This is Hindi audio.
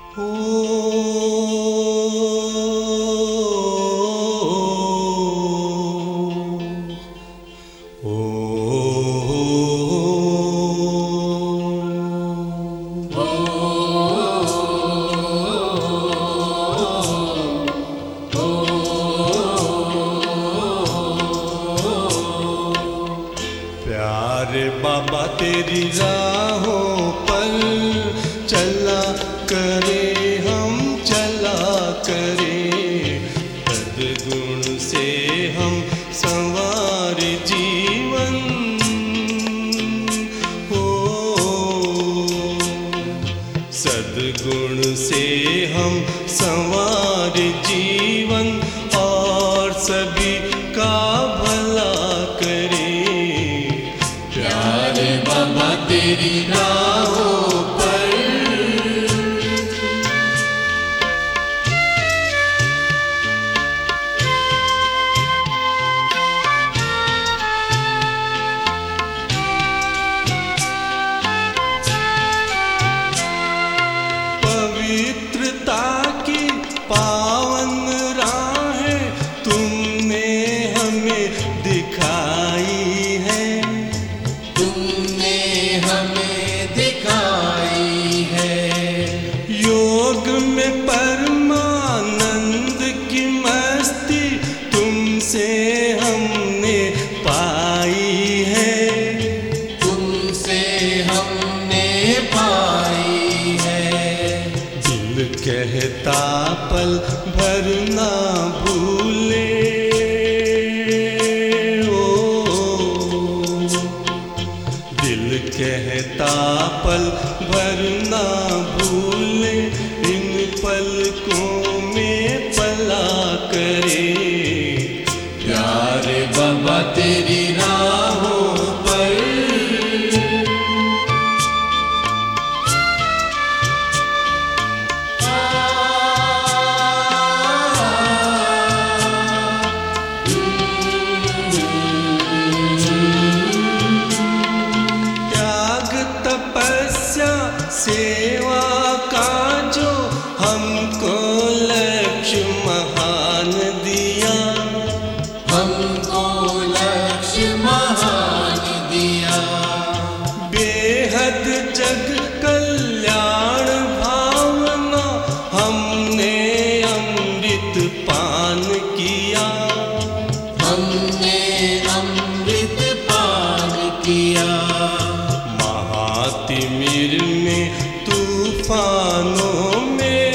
प्यारे बाबा तेरी राहों पर चला करे हम चला करे, सद्गुण से हम संवार जीवन हो, सद्गुण से हम संवार जीवन और सभी का भला करे। प्यारे बाबा तेरी राहों पर पवित्रता की पावन राहें तुमने हमें दिखाई है, तुमने हमें दिखाई है। योग में परमानंद की मस्ती तुमसे हमने पाई है, तुमसे हमने पाई है। दिल कहता पल भर ना भूले, दिल कहता पल भर ना भूले, इन पलकों में पला करे। प्यारे बाबा तेरी राहों पर तपस्या सेवा का जो हमको लक्ष्य महान दिया, हमको लक्ष्य महान दिया। बेहद जग कल्याण भावना हमने अमृत पान किया, हमने अमृत पान किया। तिमिर में तूफानों में